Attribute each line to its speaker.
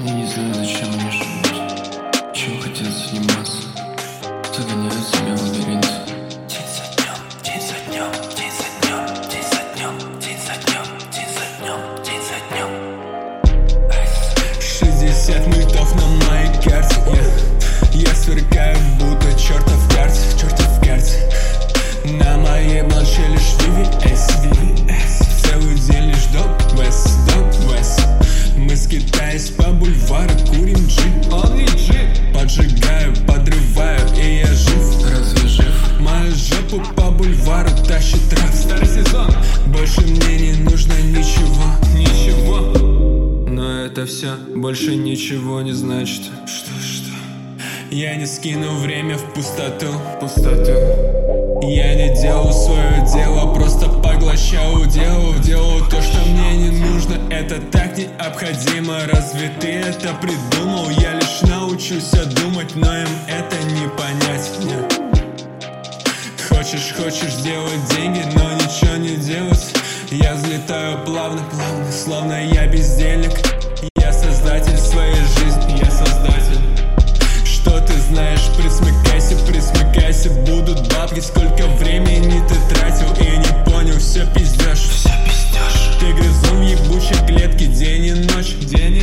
Speaker 1: Я не знаю, зачем они живут, чем хотят заниматься. Загоняют себя в лабиринт. День за днем, день за днем, день за днем, день за днем, день за днем, день за днем, день за днем.
Speaker 2: 60 мультов на моей карте, Я сверкаю, будто чертов карте. На моей бланше лишь VVS. Целый день лишь Dog West. Мы скитаясь по бульвару, курим джип. Поджигаю, подрываю, и я жив.
Speaker 1: Разве жив?
Speaker 2: Мою жопу по бульвару тащит трав.
Speaker 3: Старый сезон.
Speaker 2: Больше мне не нужно ничего.
Speaker 1: Но это все больше ничего не значит.
Speaker 2: Что? Я не скину время в пустоту. Я не делаю свое дело, просто поглощаю делаю то, что мне не нужно. Это так необходимо. Разве ты это придумал? Я лишь научусь думать, но им это не понять. Хочешь делать деньги, но ничего не делать. Я взлетаю плавно, словно я бездельник. Я создатель своей жизни, я создатель. Что ты знаешь, присмыкайся, будут бабки. Сколько времени ты тратил и не понял, все пиздешь. Ты грызун в ебучей клетке день и ночь.